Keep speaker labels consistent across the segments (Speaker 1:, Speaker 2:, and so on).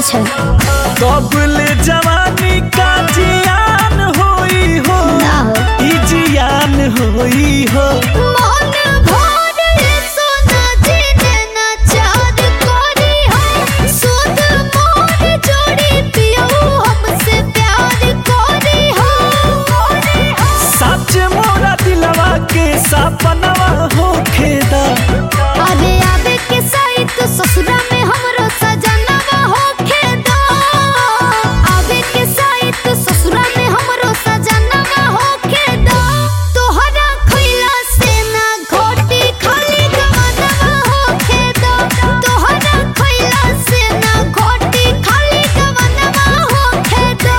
Speaker 1: अच्छा
Speaker 2: कबले जवानी का जियान होई हो
Speaker 1: ना हो
Speaker 2: ई जियान होई हो
Speaker 1: मन भर सोना जीने ना चाँद कोरी हो सुध मोर जोड़ी पियो हमसे प्यार कोरी हो
Speaker 2: सच मोरा दिलवा के सपनवा हो खेदा
Speaker 1: अरे आवे के साइड ससुरा में हमरो सजनवा होखे दो आवे के साइड ससुरा में हमरो सजनवा होखे दो तोहरा खइला से ना घोटी खाली गवनवा होखे दो तोहरा खइला से ना घोटी खाली गवनवा होखे दो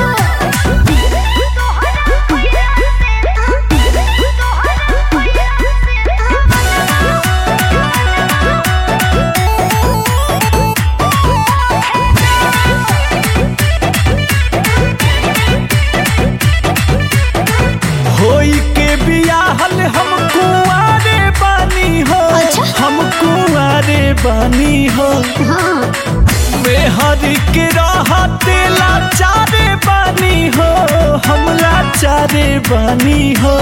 Speaker 2: होई के बियाहल हम कुंवारे बानी हो
Speaker 1: अच्छा।
Speaker 2: हम कुंवारे बानी हो
Speaker 1: हाँ
Speaker 2: मेहर के रहते लाचारे बानी हो हम लाचारे बानी हो